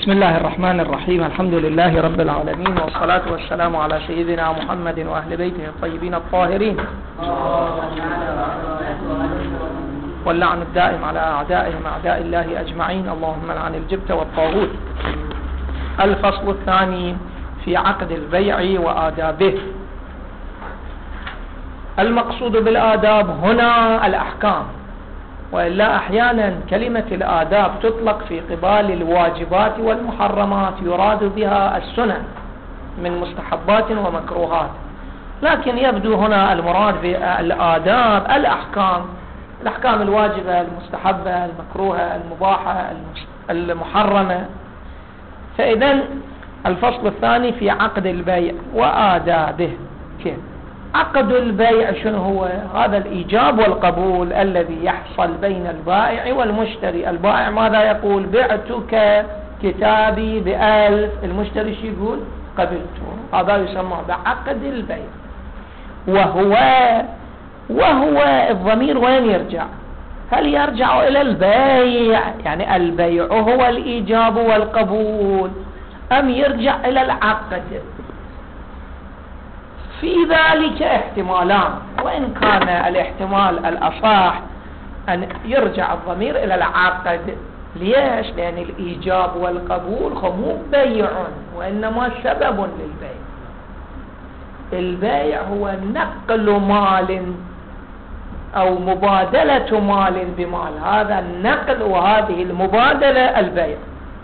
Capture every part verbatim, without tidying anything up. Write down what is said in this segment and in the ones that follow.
بسم الله الرحمن الرحيم. الحمد لله رب العالمين، والصلاة والسلام على سيدنا محمد وأهل بيته الطيبين الطاهرين، واللعن الدائم على أعدائهم أعداء الله أجمعين، اللهم لعن الجبت والطاغوت. الفصل الثاني في عقد البيع وآدابه. المقصود بالآداب هنا الأحكام، وإلا أحيانا كلمة الآداب تطلق في قبال الواجبات والمحرمات، يراد بها السنن من مستحبات ومكروهات، لكن يبدو هنا المراد بالآداب الأحكام، الأحكام الواجبة المستحبة المكروهة المباحة المحرمة. فإذن الفصل الثاني في عقد البيع وآدابه. كيف عقد البيع؟ شنو هو؟ هذا الإيجاب والقبول الذي يحصل بين البائع والمشتري. البائع ماذا يقول؟ بعتك كتابي بألف، المشتري شو يقول؟ قبلته. هذا يسمى بعقد البيع. وهو وهو الضمير وين يرجع؟ هل يرجع إلى البيع، يعني البيع هو الإيجاب والقبول، أم يرجع إلى العقد؟ في ذلك احتمالان، وإن كان الاحتمال الأصح أن يرجع الضمير إلى العقد. ليش؟ لأن الإيجاب والقبول مو بيع، وإنما سبب للبيع. البيع هو نقل مال أو مبادلة مال بمال، هذا النقل وهذه المبادلة البيع.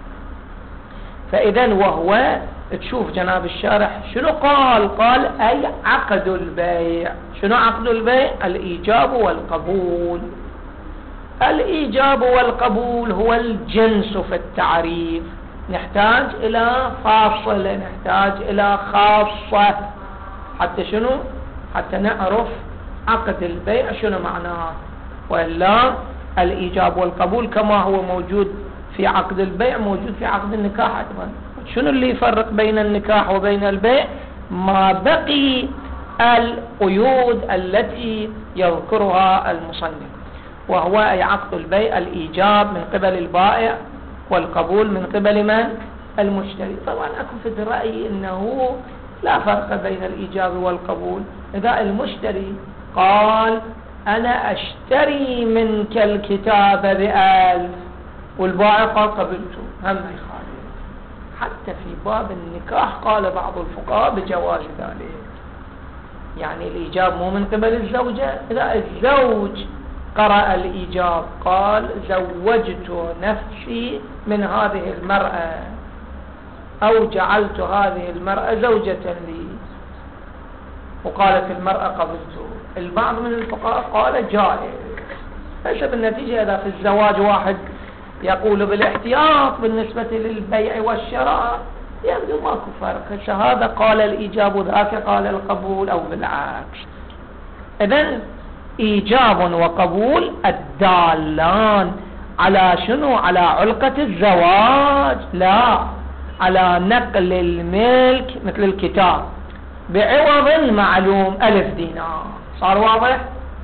فإذن وهو تشوف جناب الشارح شنو قال؟ قال أي عقد البيع. شنو عقد البيع؟ الإيجاب والقبول. الإيجاب والقبول هو الجنس في التعريف، نحتاج إلى فاصلة، نحتاج إلى خاصة، حتى شنو؟ حتى نعرف عقد البيع شنو معناه. وإلا الإيجاب والقبول كما هو موجود في عقد البيع موجود في عقد النكاح أيضا. شنو اللي يفرق بين النكاح وبين البيع؟ ما بقي القيود التي يذكرها المصنف، وهو أي عقد البيع الإيجاب من قبل البائع والقبول من قبل من؟ المشتري. طبعا أكو في رأيي أنه لا فرق بين الإيجاب والقبول. إذا المشتري قال أنا أشتري منك الكتاب بألف، والبائع قال قبلته، هم يخالف. حتى في باب النكاح قال بعض الفقهاء بجواز ذلك، يعني الإيجاب مو من قبل الزوجة. إذا الزوج قرأ الإيجاب قال زوجت نفسي من هذه المرأة، أو جعلت هذه المرأة زوجة لي، وقالت المرأة قبلته، البعض من الفقهاء قال جائز. فشب النتيجة إذا في الزواج واحد يقول بالاحتياط بالنسبة للبيع والشراء، يبدو ماكو فرق، هذا قال الإيجاب وذاك قال القبول أو بالعكس. إذن إيجاب وقبول الدالان على شنو؟ على علقة الزواج، لا على نقل الملك مثل الكتاب بعوض معلوم ألف دينار. صار واضح؟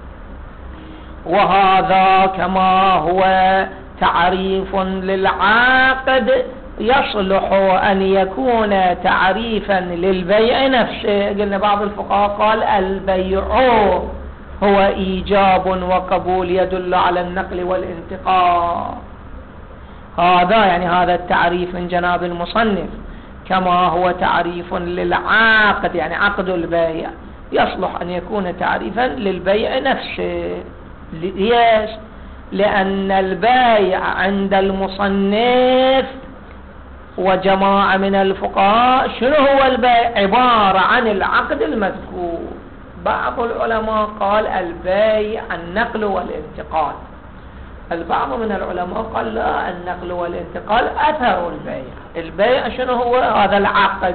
وهذا كما هو تعريف للعقد يصلح أن يكون تعريفا للبيع نفسه. قلنا بعض الفقهاء قال البيع هو إيجاب وقبول يدل على النقل والانتقال. هذا يعني هذا التعريف من جناب المصنف كما هو تعريف للعقد، يعني عقد البيع يصلح أن يكون تعريفا للبيع نفسه. ليش؟ لأن البيع عند المصنف وجماعة من الفقهاء شنو هو البيع؟ عبارة عن العقد المذكور. بعض العلماء قال البيع النقل والانتقال، البعض من العلماء قال لا، النقل والانتقال أثر البيع. البيع شنو هو؟ هذا العقد.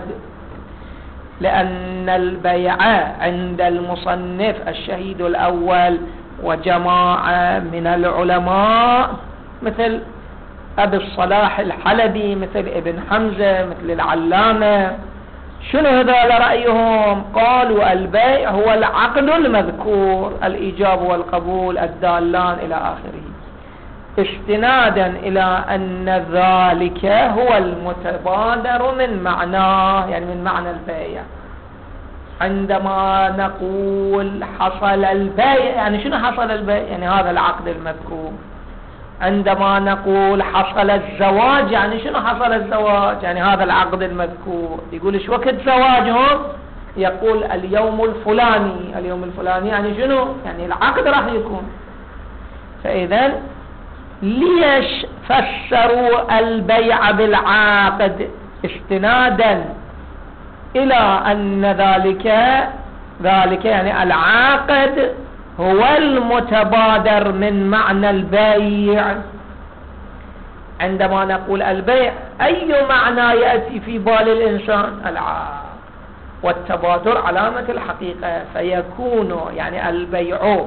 لأن البيع عند المصنف الشهيد الأول وجماعة من العلماء مثل أبي الصلاح الحلبي، مثل ابن حمزة، مثل العلامة، شنو هذا رأيهم؟ قالوا البيع هو العقد المذكور، الإيجاب والقبول الدالان إلى آخره. استنادا إلى أن ذلك هو المتبادر من معناه، يعني من معنى البيع. عندما نقول حصل البيع، يعني شنو حصل البيع؟ يعني هذا العقد المذكور. عندما نقول حصل الزواج، يعني شنو حصل الزواج؟ يعني هذا العقد المذكور. يقول ايش وقت زواجهم؟ يقول اليوم الفلاني. اليوم الفلاني يعني شنو؟ يعني العقد راح يكون. فإذا ليش فسروا البيع بالعقد؟ استنادا إلى أن ذلك ذلك يعني العقد هو المتبادر من معنى البيع. عندما نقول البيع، أي معنى يأتي في بال الإنسان؟ العقد، والتبادر علامة الحقيقة، فيكون يعني البيع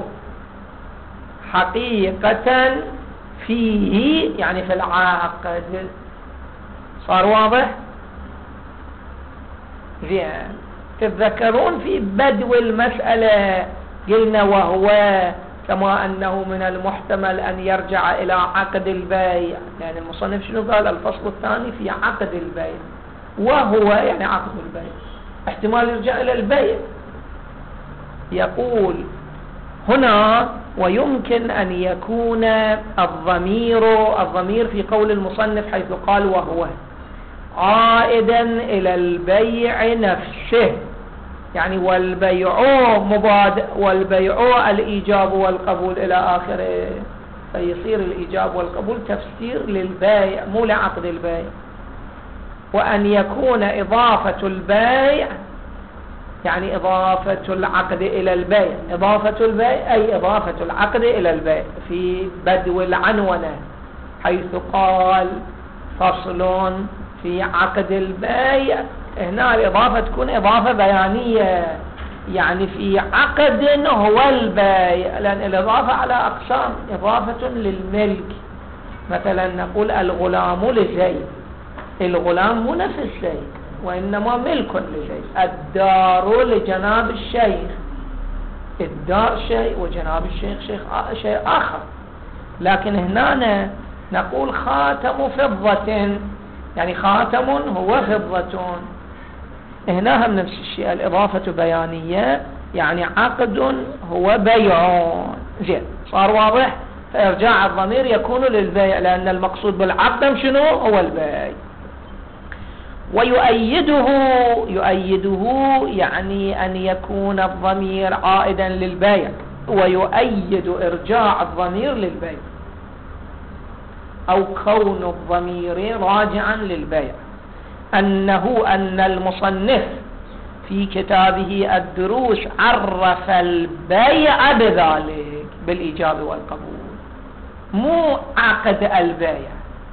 حقيقة فيه، يعني في العقد. صار واضح؟ زين. تتذكرون في بدو المسألة قلنا وهو كما أنه من المحتمل أن يرجع إلى عقد البيع، يعني المصنف شنو قال؟ الفصل الثاني في عقد البيع، وهو يعني عقد البيع احتمال يرجع إلى البيع. يقول هنا ويمكن أن يكون الضمير الضمير في قول المصنف حيث قال وهو عائدا إلى البيع نفسه، يعني والبيع مبادئ، والبيع الإيجاب والقبول إلى آخره، فيصير الإيجاب والقبول تفسير للبيع مو لعقد البيع. وأن يكون إضافة البيع يعني إضافة العقد إلى البيع، إضافة البيع أي إضافة العقد إلى البيع في بدو العنونة حيث قال فصل في عقد البيع. هنا الإضافة تكون إضافة بيانية، يعني في عقد هو البيع، لأن الإضافة على أقسام. إضافة للملك، مثلا نقول الغلام لزيد، الغلام مو نفس زيد وإنما ملك لزيد. الدار لجناب الشيخ، الدار شيء وجناب الشيخ شيء شيء آخر. لكن هنا نقول خاتم فضة، يعني خاتم هو فضة. هنا هم نفس الشيء، الإضافة بيانية، يعني عقد هو بيع. زين، صار واضح؟ فإرجاع الضمير يكون للبيع، لأن المقصود بالعقد شنو؟ هو البيع. ويؤيده يؤيده يعني أن يكون الضمير عائدا للبيع، ويؤيد إرجاع الضمير للبيع أو كون الضمير راجعا للبيع أنه أن المصنف في كتابه الدروس عرف البيع بذلك بالإيجاب والقبول، مو عقد البيع.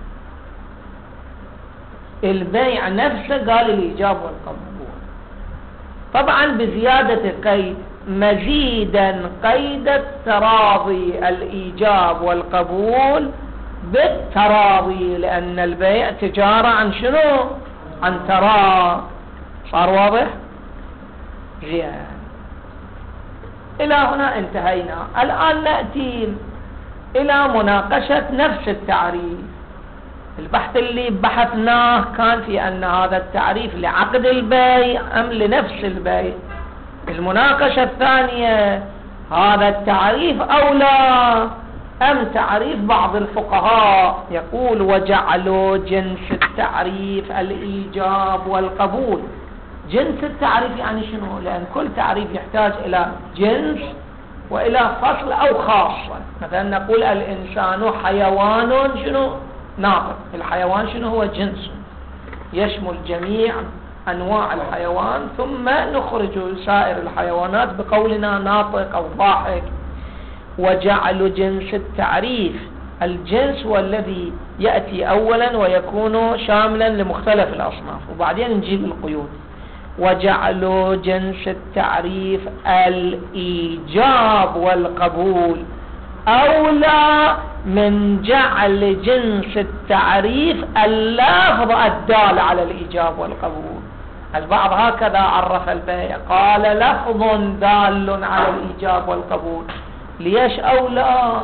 البيع نفسه قال الإيجاب والقبول، طبعا بزيادة قيد، مزيدا قيد التراضي، الإيجاب والقبول بالتراضي، لأن البيع تجارة عن شنو؟ عن تراض. صار واضح؟ زين، إلى هنا انتهينا. الآن نأتي إلى مناقشة نفس التعريف. البحث اللي بحثناه كان في أن هذا التعريف لعقد البيع أم لنفس البيع. المناقشة الثانية هذا التعريف أولى أم تعريف بعض الفقهاء. يقول وجعلوا جنس التعريف الإيجاب والقبول. جنس التعريف يعني شنو؟ لأن كل تعريف يحتاج إلى جنس وإلى فصل أو خاصة. مثلا نقول الإنسان حيوان شنو؟ ناطق. الحيوان شنو هو؟ جنس يشمل جميع أنواع الحيوان، ثم نخرج سائر الحيوانات بقولنا ناطق أو ضاحك. وجعل جنس التعريف، الجنس هو الذي يأتي أولا ويكون شاملا لمختلف الأصناف، وبعدين نجيب القيود. وجعل جنس التعريف الإيجاب والقبول أولى من جعل جنس التعريف اللفظ الدال على الإيجاب والقبول. البعض هكذا عرف البيع، قال لفظ دال على الإيجاب والقبول. ليش أولى؟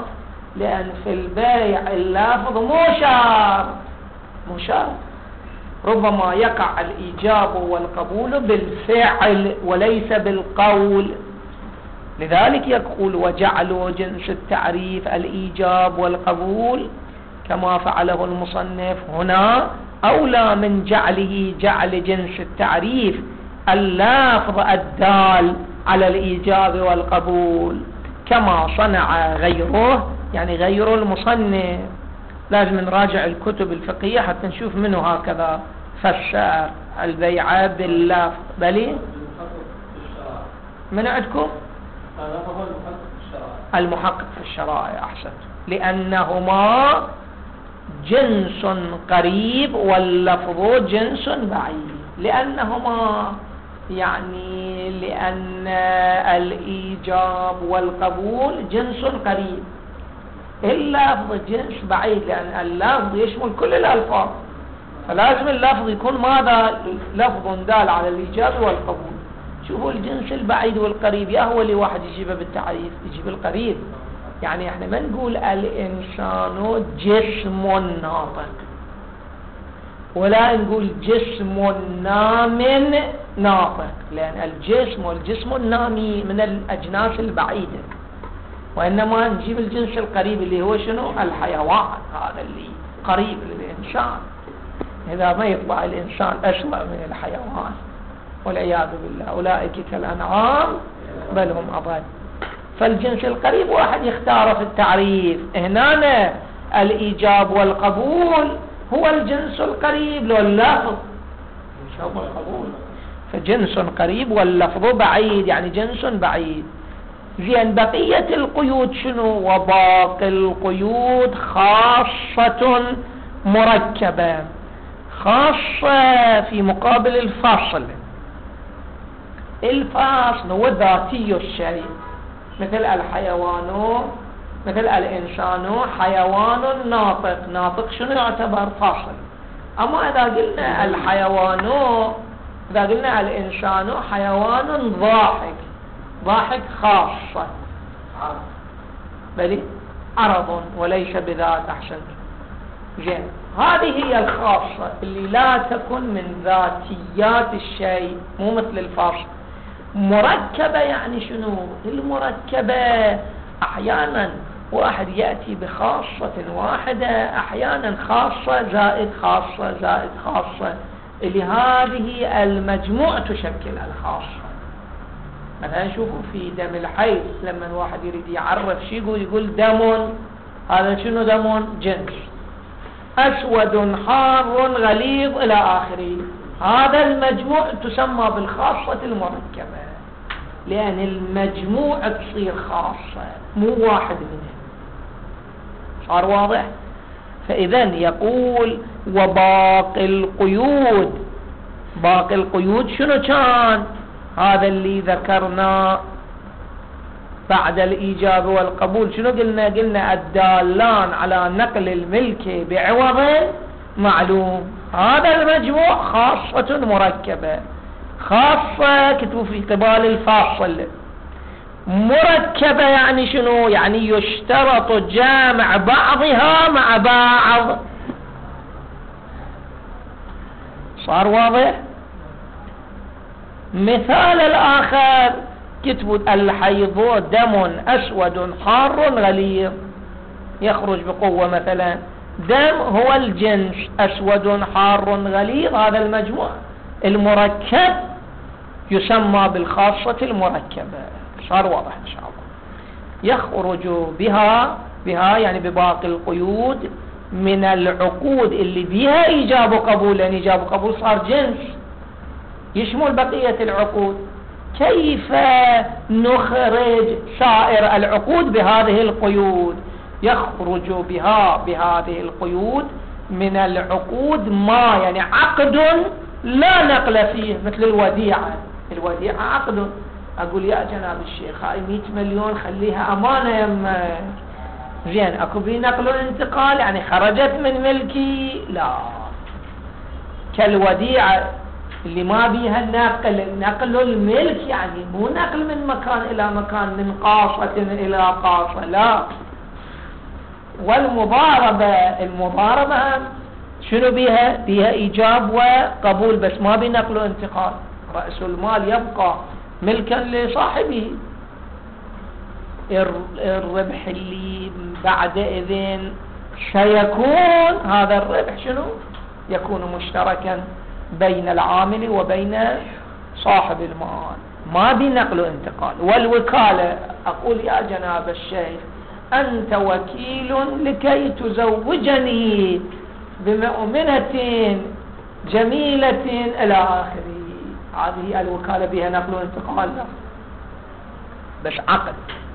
لأن في البيع اللفظ مو شرط، مو شرط، ربما يقع الإيجاب والقبول بالفعل وليس بالقول. لذلك يقول وجعلوا جنس التعريف الإيجاب والقبول كما فعله المصنف هنا أولى من جعله جعل جنس التعريف اللفظ الدال على الإيجاب والقبول كما صنع غيره، يعني غير المصنف. لازم نراجع الكتب الفقهية حتى نشوف منه هكذا فسر البيع باللفظ. بلي من عندكم المحقق في الشرائع أحسن، لأنهما جنس قريب واللفظ جنس بعيد، لأنهما يعني لأن الإيجاب والقبول جنس قريب، اللفظ جنس بعيد، لأن اللفظ يشمل كل الألفاظ، فلازم اللفظ يكون ماذا؟ لفظ دال على الإيجاب والقبول. شوفوا الجنس البعيد والقريب، يا هو اللي واحد يجيبه بالتعريف يجيب القريب. يعني احنا ما نقول الإنسان جسم ناطق، ولا نقول جسم نام ناطق، لأن الجسم والجسم النامي من الأجناس البعيدة، وإنما نجيب الجنس القريب اللي هو شنو؟ الحيوان، هذا اللي قريب للإنسان، إذا ما يطلع الإنسان أسوأ من الحيوان والعياذ بالله، أولئك كالأنعام بل هم أضل. فالجنس القريب واحد يختاره في التعريف، هنا الإيجاب والقبول هو الجنس القريب لو اللفظ الإيجاب والقبول، فجنس قريب واللفظ بعيد، يعني جنس بعيد. زين بقية القيود شنو؟ وباقي القيود خاصة مركبة، خاصة في مقابل الفاصل. الفاصل هو ذاتي الشيء، مثل الحيوان، مثل الإنسان حيوان ناطق، ناطق شنو يعتبر؟ فاصل. أما إذا قلنا الحيوان، إذا قلنا الإنسان حيوان ضاحك، ضاحك خاصة بل عرض وليس بذات. أحسن. زين، هذه هي الخاصة اللي لا تكن من ذاتيات الشيء، مو مثل الفاصل. مركبة يعني شنو؟ المركبة أحيانا واحد يأتي بخاصة واحدة، أحيانا خاصة زائد خاصة زائد خاصة، اللي هذه المجموع تشكل الخاصة. مثلا شوفوا في دم الحيض لما واحد يريد يعرف شيء يقول يقول دم، هذا شنو دم؟ جنس، أسود حار غليظ إلى آخره، هذا المجموع تسمى بالخاصة المركبة، لأن المجموع تصير خاصة مو واحد منهم. صار واضح؟ فإذا يقول وباقي القيود، باقي القيود شنو كان؟ هذا اللي ذكرنا بعد الإيجاب والقبول. شنو قلنا؟ قلنا الدالان على نقل الملك بعوض معلوم، هذا المجموع خاصة مركبة. خاصة كتبوا في قبال الفاصل، مركبة يعني شنو؟ يعني يشترط جامع بعضها مع بعض. صار واضح؟ مثال الآخر كتبوا الحيض دم أسود حار غليظ، يخرج بقوة مثلا، دم هو الجنس، أسود حار غليظ هذا المجموع المركب يسمى بالخاصة المركبة. صار واضح إن شاء الله؟ يخرج بها بها يعني بباقي القيود من العقود اللي بها إيجاب وقبول، لأن إيجاب وقبول صار جنس يشمل بقية العقود. كيف نخرج سائر العقود بهذه القيود؟ يخرج بها بهذه القيود من العقود ما يعني عقد لا نقل فيه، مثل الوديعة. الوديعة عقد، أقول يا جناب الشيخ هاي مئة مليون خليها أمانة يما، زين أكو بي نقل انتقال يعني خرجت من ملكي؟ لا، كالوديعة اللي ما بيها نقل، نقل الملك يعني مو نقل من مكان إلى مكان، من قاصة إلى قاصة، لا، والمضاربة، المضاربة شنو بيها؟ بيها إيجاب وقبول، بس ما بنقل وانتقال. رأس المال يبقى ملكا لصاحبه. الربح اللي بعد إذن سيكون هذا الربح شنو؟ يكون مشتركا بين العامل وبين صاحب المال، ما بنقل وانتقال. والوكالة أقول يا جناب الشيخ أنت وكيل لكي تزوجني بمؤمنة جميلة إلى آخره، هذه الوكالة بها نقل وانتقال لا، بس عقد.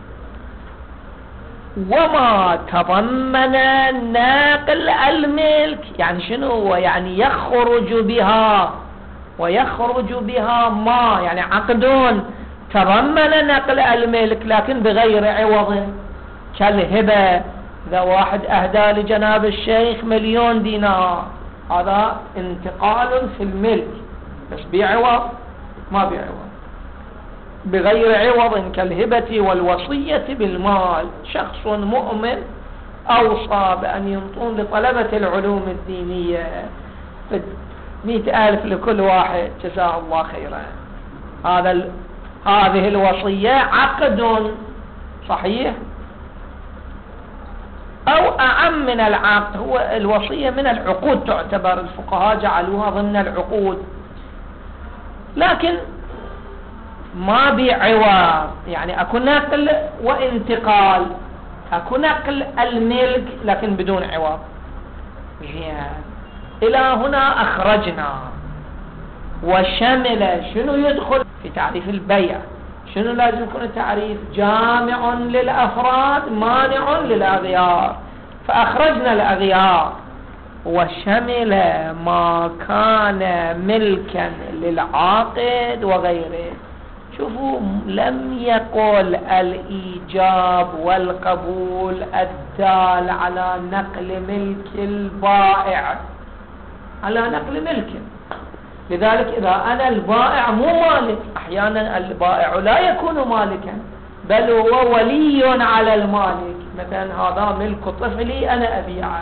وما تضمن ناقل الملك يعني شنو؟ يعني يخرج بها ويخرج بها ما يعني عقد تضمن نقل الملك لكن بغير عوض، كالهبة. إذا واحد أهدى لجناب الشيخ مليون دينار هذا انتقال في الملك، بس بعوض ما بعوض، بغير عوض، كالهبة والوصية بالمال. شخص مؤمن أوصى بأن ينطون لطلبة العلوم الدينية مئة ألف لكل واحد، جزاه الله خيرا. هذا ال... هذه الوصية عقد صحيح أو أعم من العقد، هو الوصية من العقود تعتبر، الفقهاء جعلوها ضمن العقود، لكن ما بعوض، يعني أكو نقل وانتقال، أكو نقل الملك لكن بدون عوض. زين، إلى هنا أخرجنا. وشمل شنو يدخل في تعريف البيع؟ شنو لازم يكون تعريف؟ جامع للأفراد مانع للأغيار، فأخرجنا الأغيار. وشمل ما كان ملكا للعاقد وغيره. شوفوا لم يقل الإيجاب والقبول الدال على نقل ملك البائع، على نقل ملكه. لذلك إذا أنا البائع مو مالك، أحيانا البائع لا يكون مالكا بل هو ولي على المالك، مثلا هذا ملك طفلي أنا أبيعه،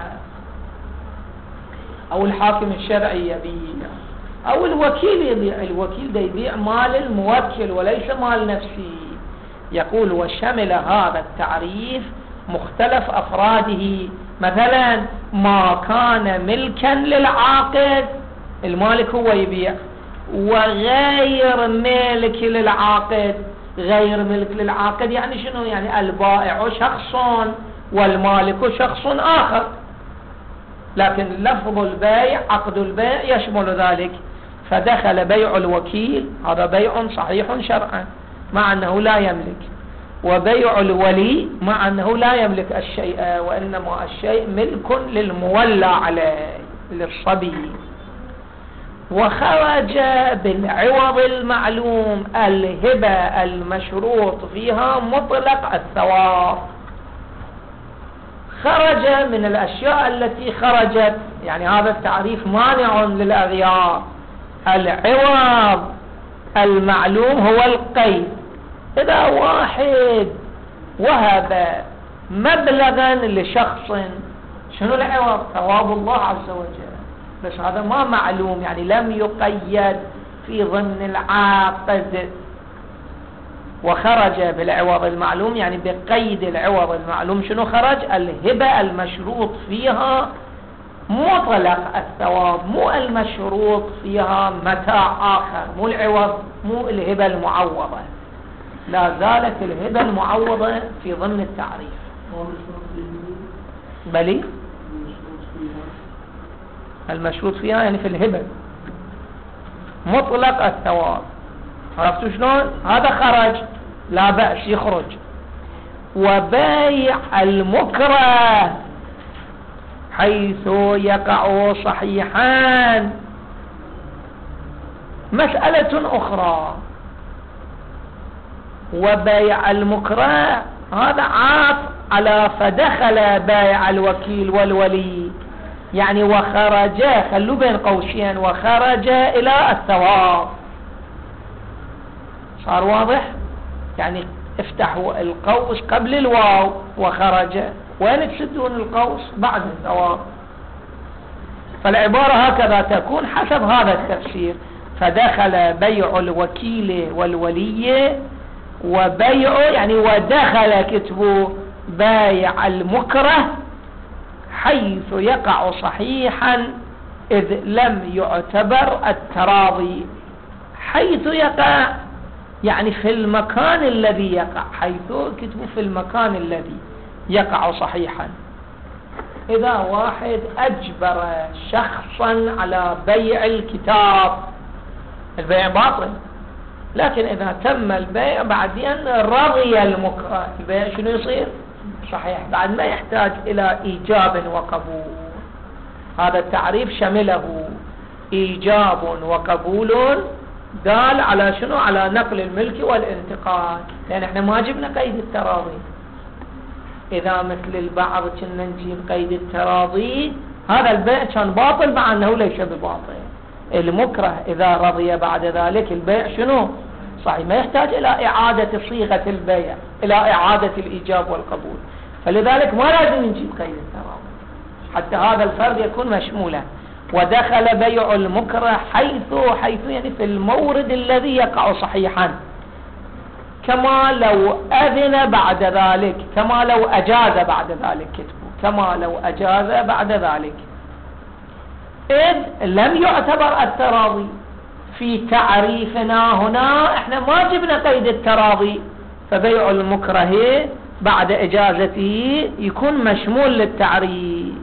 أو الحاكم الشرعي يبيع، أو الوكيل يبيع. الوكيل ده يبيع مال الموكل وليس مال نفسي. يقول وشمل هذا التعريف مختلف أفراده. مثلا ما كان ملكا للعاقد، المالك هو يبيع، وغير ملك للعاقد. غير ملك للعاقد يعني شنو؟ يعني البائع شخص والمالك شخص آخر، لكن لفظ البيع عقد البيع يشمل ذلك. فدخل بيع الوكيل، هذا بيع صحيح شرعا مع أنه لا يملك، وبيع الولي مع أنه لا يملك الشيء، وإنما الشيء ملك للمولى عليه للصبي. وخرج بالعوض المعلوم الهبة المشروط فيها مطلق الثواب. خرج من الأشياء التي خرجت، يعني هذا التعريف مانع للأغيار. العوض المعلوم هو القيد. إذا واحد وهب مبلغا لشخص، شنو العوض؟ ثواب الله عز وجل، بس هذا ما معلوم، يعني لم يقيد في ضمن العقد. وخرج بالعوض المعلوم يعني بقيد العوض المعلوم. شنو خرج؟ الهبة المشروط فيها مطلق الثواب، مو المشروط فيها متاع آخر، مو العوض، مو الهبة المعوضة، لا زالت الهبة المعوضة في ضمن التعريف. بلي المشروط فيها يعني في الهبة مطلق الثواب. عرفتوا شلون؟ هذا خرج، لا بأس يخرج. وبيع المكره حيث يقع صحيحان مسألة أخرى. وبيع المكره هذا عاط على فدخل بيع الوكيل والولي، يعني وخرج، خلوا بين قوسين، وخرج إلى الثواب. صار واضح؟ يعني افتحوا القوس قبل الواو وخرج وين تسدون القوس؟ بعد الثواب. فالعبارة هكذا تكون حسب هذا التفسير. فدخل بيع الوكيل والولي، وبيع يعني ودخل كتب بايع المكره حيث يقع صحيحا إذ لم يعتبر التراضي. حيث يقع يعني في المكان الذي يقع، حيث كتب في المكان الذي يقع صحيحا. إذا واحد أجبر شخصا على بيع الكتاب، البيع باطل، لكن إذا تم البيع بعدين رضي المكره، البيع شنو يصير؟ صحيح، بعد ما يحتاج إلى إيجاب وقبول. هذا التعريف شمله إيجاب وقبول، دال على شنو؟ على نقل الملك والانتقال، لأن احنا ما جبنا قيد التراضي. إذا مثل البعض كنا نجيب قيد التراضي، هذا البيع كان باطل مع أنه ليس بباطل. المكره إذا رضي بعد ذلك البيع شنو؟ صحيح، ما يحتاج إلى إعادة صيغة البيع، إلى إعادة الإيجاب والقبول. فلذلك ما لازم نجيب قيد التراضي حتى هذا الفرد يكون مشمولا. ودخل بيع المكره حيث حيث يعني في المورد الذي يقع صحيحا، كما لو أذن بعد ذلك، كما لو أجاز بعد ذلك كتبه، كما لو أجاز بعد ذلك، إذ لم يعتبر التراضي. في تعريفنا هنا احنا ما جبنا قيد التراضي، فبيع المكره بعد إجازته يكون مشمول للتعريف.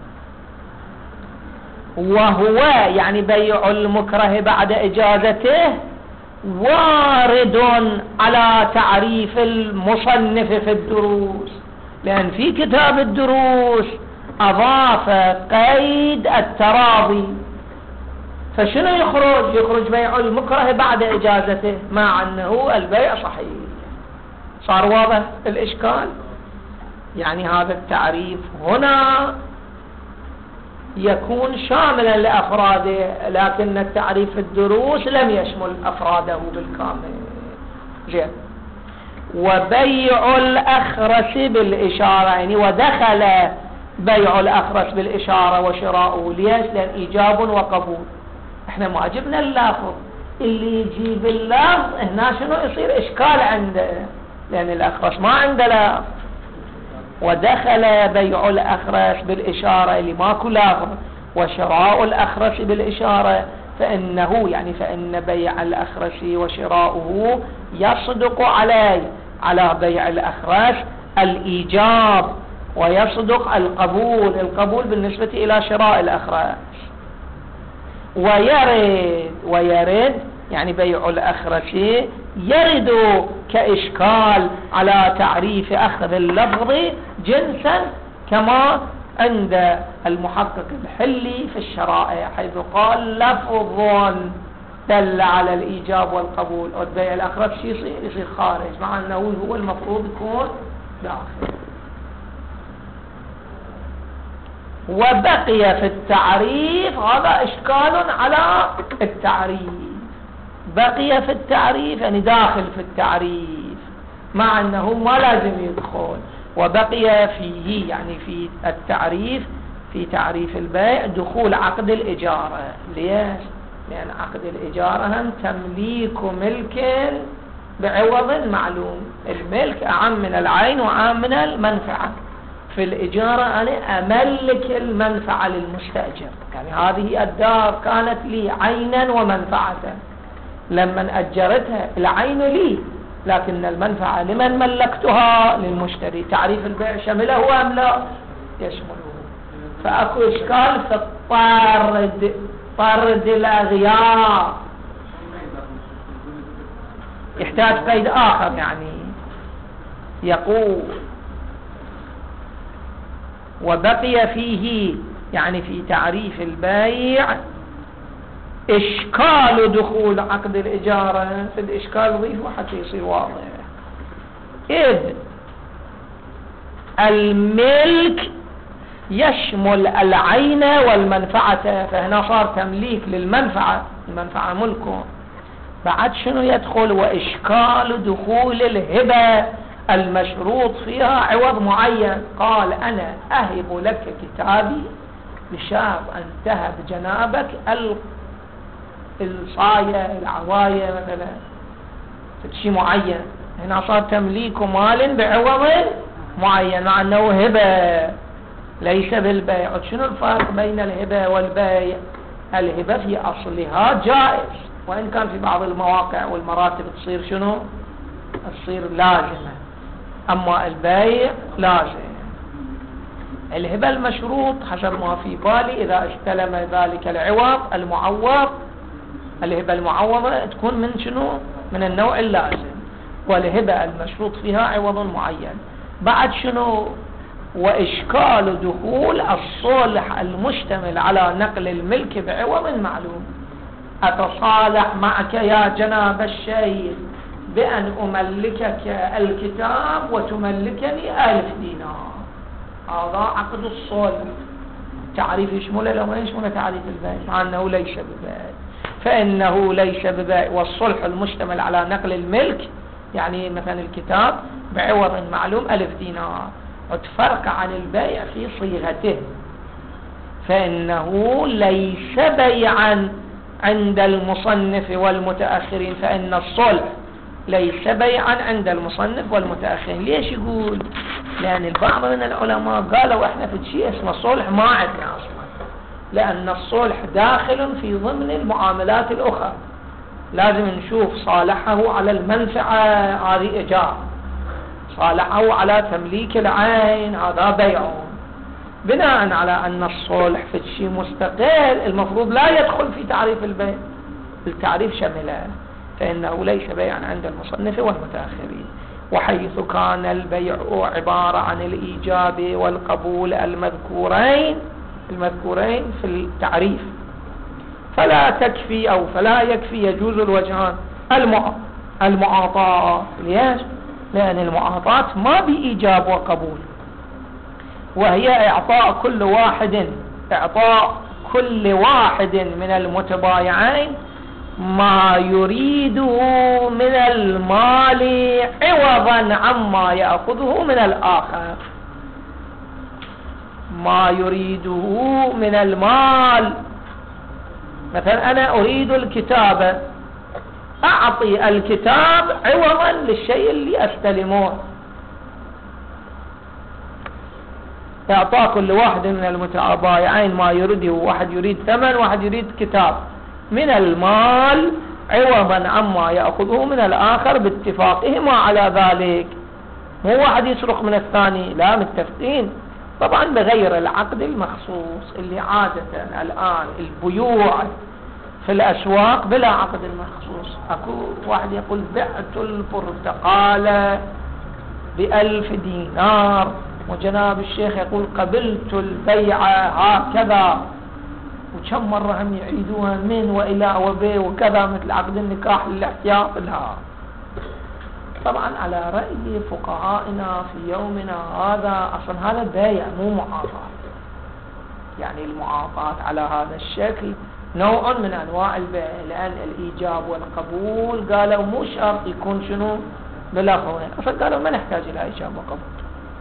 وهو يعني بيع المكره بعد إجازته وارد على تعريف المصنف في الدروس، لأن في كتاب الدروس أضاف قيد التراضي. فشنو يخرج؟ يخرج بيع المكره بعد إجازته مع أنه البيع صحيح. صار واضح الإشكال؟ يعني هذا التعريف هنا يكون شاملا لأفراده، لكن التعريف في الدروس لم يشمل أفراده بالكامل. جيد. وبيع الأخرس بالإشارة، يعني ودخل بيع الأخرس بالإشارة وشراؤه. ليش؟ لأن إيجاب وقبول. احنا ما جبنا اللفظ، اللي يجيب اللفظ هنا شنو يصير إشكال عنده، لأن الأخرس ما عنده لفظ. ودخل بيع الأخرس بالإشارة اللي ماكو لفظ، وشراء الأخرس بالإشارة، فإنه يعني فإن بيع الأخرس وشراؤه يصدق عليه على بيع الأخرس الإيجاب، ويصدق القبول، القبول بالنسبة إلى شراء الأخرس. ويرد ويرد يعني بيع الأخرس يرد كإشكال على تعريف أخذ اللفظ جنسا، كما عند المحقق الحلي في الشرائع، حيث قال لفظ دل على الإيجاب والقبول. بيع الأخرس يصير يصير خارج، مع أنه هو المفروض يكون داخل. وبقي في التعريف، هذا إشكال على التعريف، بقي في التعريف يعني داخل في التعريف، مع أنه ما لازم يدخل. وبقي فيه يعني في التعريف، في تعريف البيع دخول عقد الإجارة. ليش؟ لأن عقد الإجارة هم تمليك ملك بعوض معلوم. الملك أعم من العين وأعم من المنفعة. في الإجارة أنا أملك المنفعة للمستأجر، يعني هذه الدار كانت لي عينا ومنفعة، لما أجرتها العين لي، لكن المنفعة لمن ملكتها؟ للمشتري. تعريف البيع شمله أم لا؟ يشمله. فأكو إشكال في الطرد، طرد الأغيار يحتاج قيد آخر. يعني يقول وبقي فيه يعني في تعريف البيع إشكال دخول عقد الإجارة. في الإشكال ضيفه حتى يصير واضح. إذ الملك يشمل العين والمنفعة، فهنا صار تمليك للمنفعة، المنفعة ملكه. بعد شنو يدخل؟ وإشكال دخول الهبة المشروط فيها عوض معين. قال أنا أهب لك كتابي بشرط أن تهب جنابك الصاية العواية مثلا شيء معين. هنا صار تمليك مال بعوض معين مع أنه هبة ليس بالبيع. شنو الفرق بين الهبة والبيع؟ الهبة في أصلها جائز، وإن كان في بعض المواقع والمراتب تصير شنو؟ تصير لازمة. أما البيع لازم. الهبة المشروط حسب ما في بالي إذا استلم ذلك العوض المعوض، الهبة المعوضة تكون من شنو؟ من النوع اللازم. والهبة المشروط فيها عوض معين. بعد شنو؟ وإشكال دخول الصلح المشتمل على نقل الملك بعوض معلوم. أتصالح معك يا جناب الشيخ بأن أملكك الكتاب وتملكني ألف دينار، هذا عقد الصلح. تعريف يشمله لو ما يشمله تعريف البيع، مع أنه ليس ببيع، فإنه ليس ببيع. والصلح المشتمل على نقل الملك يعني مثلا الكتاب بعوض معلوم ألف دينار، وتفرق عن البيع في صيغته، فإنه ليس بيعا عند المصنف والمتأخرين. فإن الصلح ليس بيعا عند المصنف والمتأخرين. ليش يقول؟ لأن البعض من العلماء قالوا احنا في شيء اسمه صلح ما عندنا اصلا، لأن الصلح داخل في ضمن المعاملات الأخرى. لازم نشوف صالحه على المنفعة هذه إيجار، صالحه على تمليك العين هذا بيع. بناء على أن الصلح في شيء مستقل المفروض لا يدخل في تعريف البيع، التعريف شمله، فإنه ليس بيعا عند المصنف والمتأخرين. وحيث كان البيع عبارة عن الإيجاب والقبول المذكورين المذكورين في التعريف، فلا تكفي أو فلا يكفي يجوز الوجهان المعاطاة. ليش؟ لأن المعاطاة ما بإيجاب وقبول، وهي إعطاء كل واحد إعطاء كل واحد من المتبايعين ما يريده من المال عوضا عما يأخذه من الآخر. ما يريده من المال، مثلا أنا أريد الكتابة، أعطي الكتاب عوضا للشيء اللي أستلمه. إعطاء كل واحد من المتبايعين ما يريده، واحد يريد ثمن واحد يريد كتاب، من المال عوضا عما يأخذه من الآخر باتفاقهما على ذلك. مو واحد يسرق من الثاني، لا، متفقين طبعا بغير العقد المخصوص اللي عادة الآن البيوع في الأسواق بلا عقد المخصوص. أكو واحد يقول بعت البرتقالة بألف دينار، وجناب الشيخ يقول قبلت البيعة هكذا، وكم مرة هم يعيدوها من وإلى وبي وكذا مثل عقد النكاح للاحتياط. لا، طبعا على رأي فقهائنا في يومنا هذا أصلا هذا بيع مو معاطاة. يعني المعاطاة على هذا الشكل نوع من أنواع البيع، لأن الإيجاب والقبول قالوا مو شرط يكون شنو بلغوين، أصلا قالوا ما نحتاج إلى إيجاب وقبول.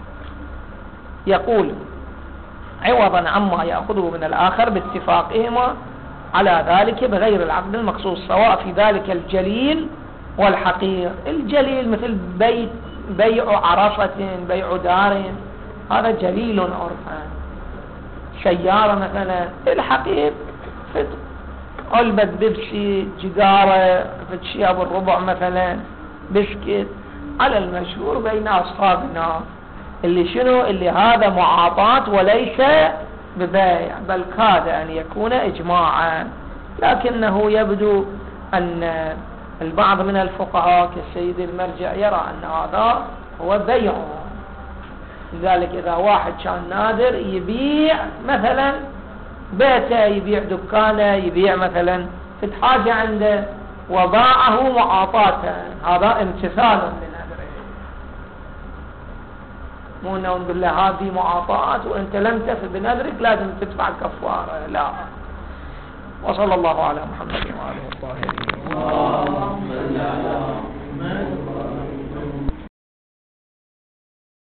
يقول عوضا عما يأخذه من الآخر باتفاقهما على ذلك بغير العقد المخصوص، سواء في ذلك الجليل والحقير. الجليل مثل بيت بيع عرفة، بيع دار، هذا جليل عرفا. سيارة مثلا. الحقير علبة بيبسي، جدارة، فتشيها بالربع مثلا، بسكت، على المشهور بين أصحابنا اللي شنو اللي هذا معاطاة وليس ببيع، بل كاد أن يكون إجماعا. لكنه يبدو أن البعض من الفقهاء كالسيد المرجع يرى أن هذا هو بيع. لذلك إذا واحد كان نادر يبيع مثلا بيته، يبيع دكانه، يبيع مثلا في حاجة عنده وباعه معاطاة، هذا امتثال لنذره، مو انه نقول له هذه معاطاة وانت لم تف بنذرك لازم تدفع كفارة. لا. وصلى الله على محمد وعلى اله الطاهرين.